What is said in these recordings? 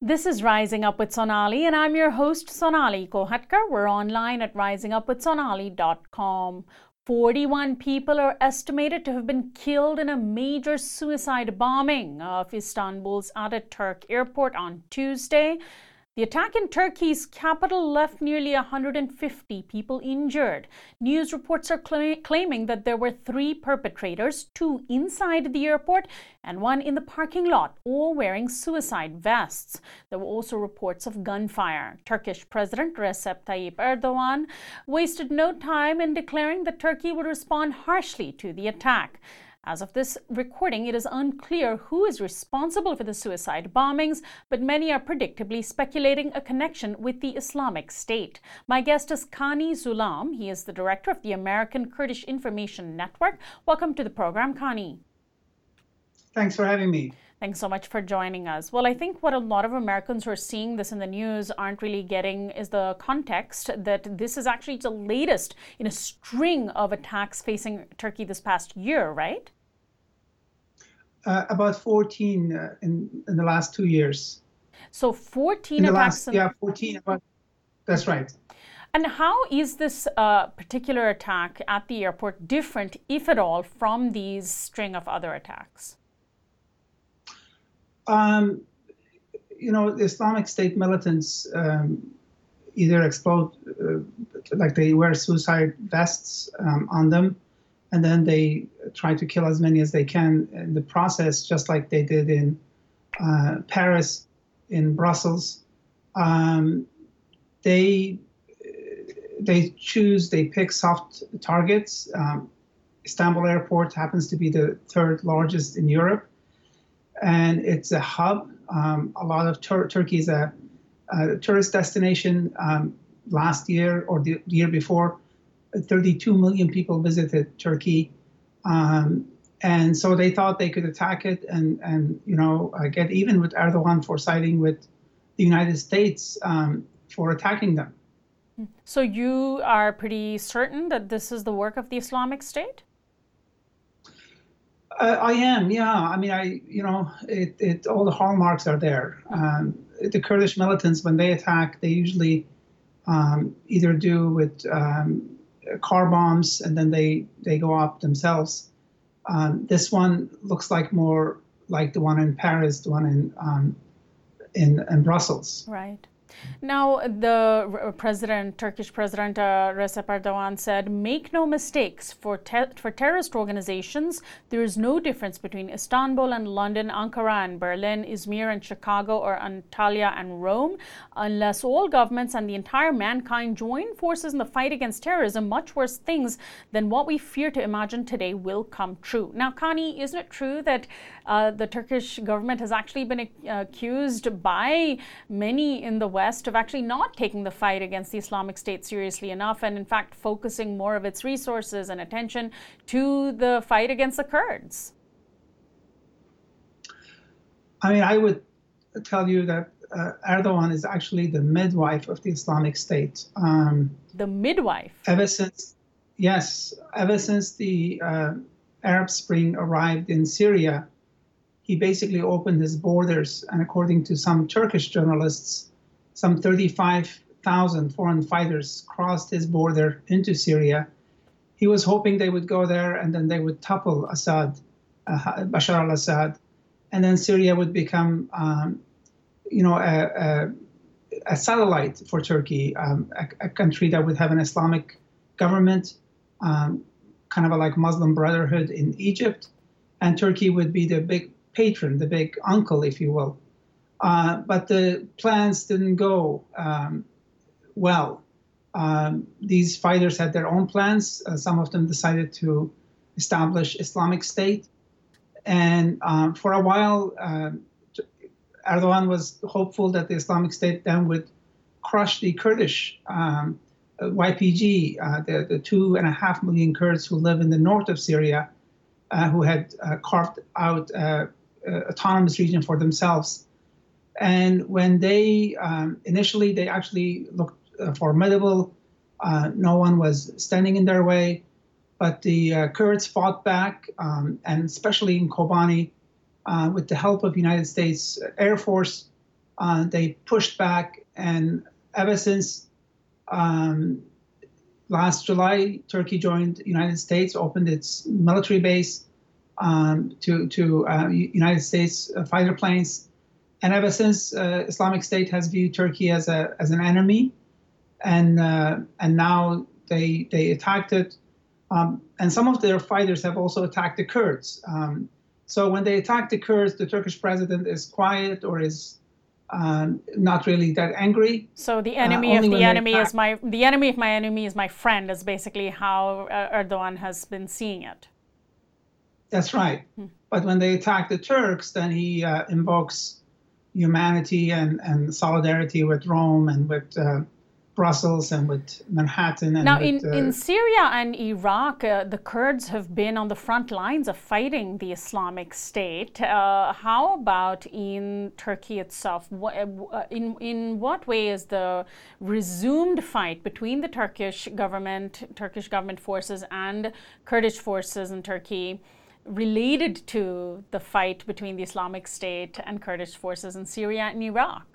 This is Rising Up with Sonali, and I'm your host, Sonali Kohatkar. We're online at risingupwithsonali.com. 41 people are estimated to have been killed in a major suicide bombing of Istanbul's Ataturk airport on Tuesday. The attack in Turkey's capital left nearly 150 people injured. News reports are claiming that there were 3 perpetrators, 2 inside the airport and 1 in the parking lot, all wearing suicide vests. There were also reports of gunfire. Turkish President Recep Tayyip Erdogan wasted no time in declaring that Turkey would respond harshly to the attack. As of this recording, it is unclear who is responsible for the suicide bombings, but many are predictably speculating a connection with the Islamic State. My guest is Kani Zulam. He is the director of the American Kurdish Information Network. Welcome to the program, Kani. Thanks for having me. Thanks so much for joining us. Well, I think what a lot of Americans who are seeing this in the news aren't really getting is the context that this is actually the latest in a string of attacks facing Turkey this past year, right? About 14 in the last 2 years. So 14 attacks. 14. That's right. And how is this particular attack at the airport different, if at all, from these string of other attacks? The Islamic State militants either explode, like they wear suicide vests on them, and then they try to kill as many as they can in the process, just like they did in Paris, in Brussels. They pick soft targets. Istanbul Airport happens to be the 3rd largest in Europe, and it's a hub. A lot of Turkey is a tourist destination. Last year or the year before, 32 million people visited Turkey, and so they thought they could attack it and get even with Erdogan for siding with the United States for attacking them. So you are pretty certain that this is the work of the Islamic State? I am, yeah. I mean, all the hallmarks are there. The Kurdish militants, when they attack, they usually either do with car bombs, and then they go up themselves. This one looks like more like the one in Paris, the one in Brussels. Right. Now, the Turkish President Recep Erdogan said, "Make no mistakes, for terrorist organizations, there is no difference between Istanbul and London, Ankara and Berlin, Izmir and Chicago, or Antalya and Rome. Unless all governments and the entire mankind join forces in the fight against terrorism, much worse things than what we fear to imagine today will come true." Now, Kani, isn't it true that the Turkish government has actually been accused by many in the West of actually not taking the fight against the Islamic State seriously enough, and in fact focusing more of its resources and attention to the fight against the Kurds? I mean, I would tell you that Erdogan is actually the midwife of the Islamic State. The midwife? Ever since the Arab Spring arrived in Syria, he basically opened his borders, and according to some Turkish journalists, some 35,000 foreign fighters crossed his border into Syria. He was hoping they would go there and then they would topple Assad, Bashar al-Assad, and then Syria would become, a satellite for Turkey, a country that would have an Islamic government, kind of like Muslim Brotherhood in Egypt, and Turkey would be the big patron, the big uncle, if you will. But the plans didn't go well. These fighters had their own plans. Some of them decided to establish Islamic State. And for a while, Erdogan was hopeful that the Islamic State then would crush the Kurdish YPG, the 2.5 million Kurds who live in the north of Syria, who had carved out autonomous region for themselves. And when they initially, they actually looked formidable. No one was standing in their way. But the Kurds fought back, and especially in Kobani, with the help of United States Air Force, They pushed back, and ever since last July, Turkey joined the United States, opened its military base to United States fighter planes, and ever since Islamic State has viewed Turkey as an enemy, and now they attacked it, and some of their fighters have also attacked the Kurds. So when they attack the Kurds, the Turkish president is quiet or is not really that angry. So the enemy of the enemy is the enemy of my enemy is my friend is basically how Erdogan has been seeing it. That's right. But when they attack the Turks, then he invokes humanity and solidarity with Rome and with Brussels and with Manhattan. And now, in Syria and Iraq, the Kurds have been on the front lines of fighting the Islamic State. How about in Turkey itself? In what way is the resumed fight between the Turkish government forces and Kurdish forces in Turkey related to the fight between the Islamic State and Kurdish forces in Syria and Iraq?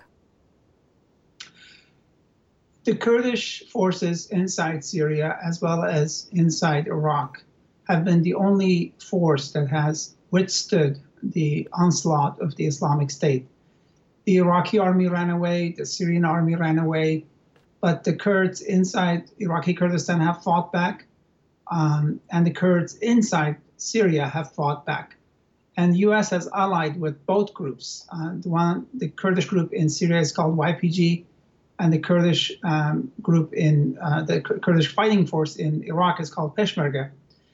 The Kurdish forces inside Syria, as well as inside Iraq, have been the only force that has withstood the onslaught of the Islamic State. The Iraqi army ran away, the Syrian army ran away, but the Kurds inside Iraqi Kurdistan have fought back, and the Kurds inside Syria have fought back. And the U.S. has allied with both groups. The Kurdish group in Syria is called YPG, and the Kurdish group in the Kurdish fighting force in Iraq is called Peshmerga.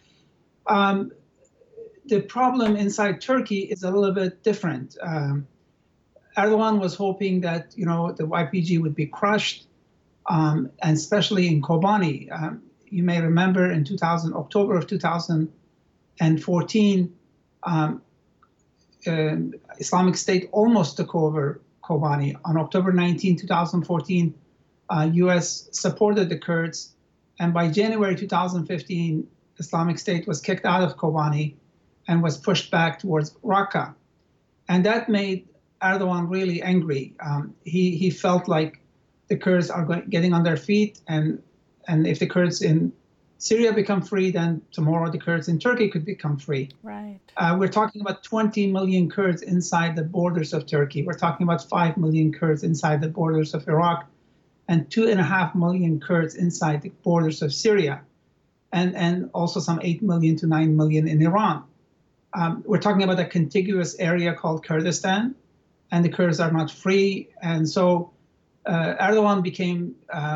The problem inside Turkey is a little bit different. Erdogan was hoping that the YPG would be crushed, and especially in Kobani. You may remember in October of 2014, Islamic State almost took over Kobani. On October 19, 2014, U.S. supported the Kurds, and by January 2015, Islamic State was kicked out of Kobani and was pushed back towards Raqqa. And that made Erdogan really angry. He felt like the Kurds are getting on their feet, and if the Kurds in Syria become free, then tomorrow the Kurds in Turkey could become free. Right. We're talking about 20 million Kurds inside the borders of Turkey. We're talking about 5 million Kurds inside the borders of Iraq, and 2.5 million Kurds inside the borders of Syria, and also some 8 million to 9 million in Iran. We're talking about a contiguous area called Kurdistan, and the Kurds are not free. And so Erdogan became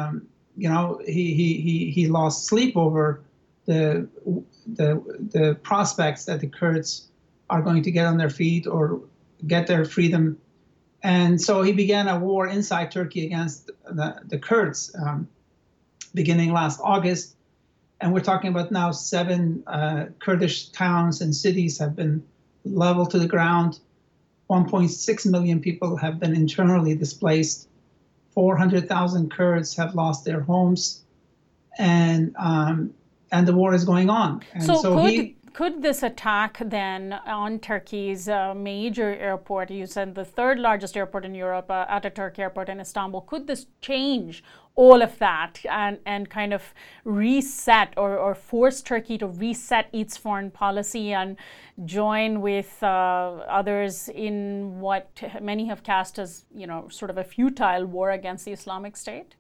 he lost sleep over the prospects that the Kurds are going to get on their feet or get their freedom. And so he began a war inside Turkey against the Kurds beginning last August. And we're talking about now 7 Kurdish towns and cities have been leveled to the ground. 1.6 million people have been internally displaced. 400,000 Kurds have lost their homes, and the war is going on. And so could this attack then on Turkey's major airport, you said the 3rd largest airport in Europe, Ataturk Airport in Istanbul, could this change all of that and kind of reset or force Turkey to reset its foreign policy and join with others in what many have cast as, sort of a futile war against the Islamic State?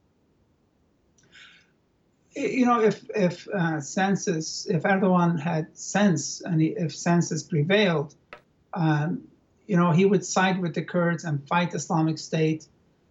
If Erdogan had sense, and if senses prevailed, he would side with the Kurds and fight Islamic State,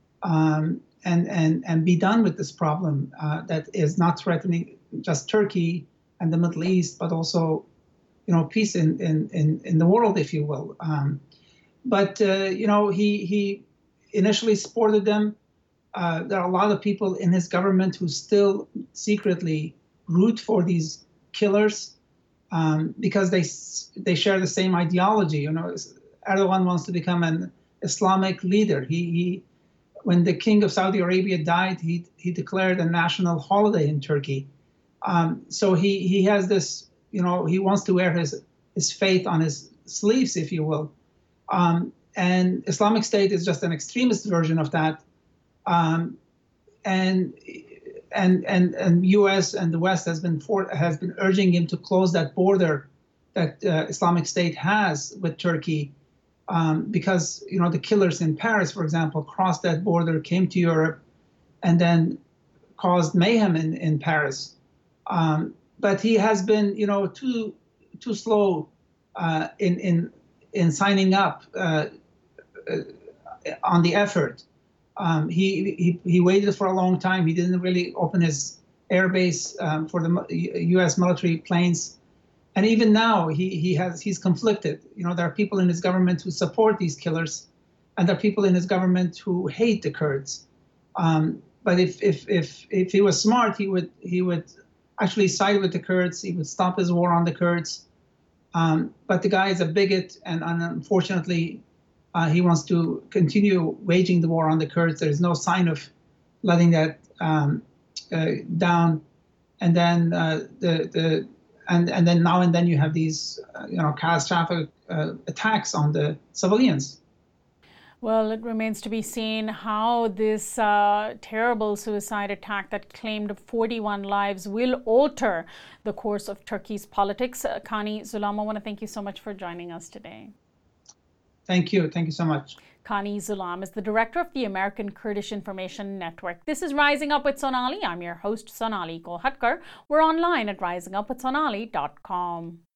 and be done with this problem that is not threatening just Turkey and the Middle East, but also, peace in the world, if you will. But he initially supported them. There are a lot of people in his government who still secretly root for these killers because they share the same ideology. Erdogan wants to become an Islamic leader. When the king of Saudi Arabia died, he declared a national holiday in Turkey. So he has this, he wants to wear his faith on his sleeves, if you will. And Islamic State is just an extremist version of that. And U.S. and the West has been urging him to close that border that Islamic State has with Turkey, because the killers in Paris, for example, crossed that border, came to Europe, and then caused mayhem in Paris. But he has been too slow in signing up on the effort. He waited for a long time. He didn't really open his airbase for the U.S. military planes, and even now he's conflicted. There are people in his government who support these killers, and there are people in his government who hate the Kurds. But if he was smart, he would actually side with the Kurds. He would stop his war on the Kurds. But the guy is a bigot, and unfortunately, he wants to continue waging the war on the Kurds. There is no sign of letting that down. And then and then now and then you have these catastrophic attacks on the civilians. Well, it remains to be seen how this terrible suicide attack that claimed 41 lives will alter the course of Turkey's politics. Kani Zulam, I want to thank you so much for joining us today. Thank you. Thank you so much. Kani Zulam is the director of the American Kurdish Information Network. This is Rising Up with Sonali. I'm your host, Sonali Kolhatkar. We're online at risingupwithsonali.com.